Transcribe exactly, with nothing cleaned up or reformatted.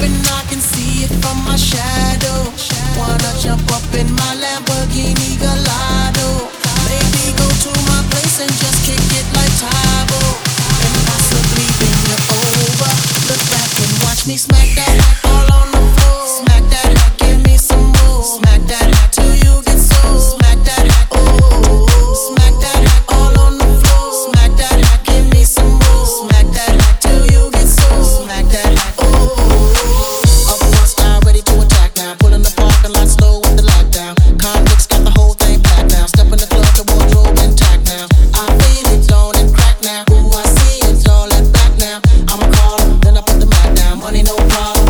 and I can see it from my shadow. Wanna jump up in my Lamborghini Gallardo. Maybe go to my place and just kick it like Tybo. And possibly bring you over. Look back and watch me smack that all on the floor. Smack that, give me some more. Smack that till you get so. Smack that, oh. Smack that all on the floor. Smack that, give me some more. Smack that till you get so. Smack that, oh. Up front style, ready to attack now. Pulling the parking lot slow with the lockdown. Convicts got the whole thing packed now. Step in the club, the wardrobe intact now. I feel it on and crack now. Ooh, I see it all at back now. I'm a caller, then I put the mat down. Money no problem.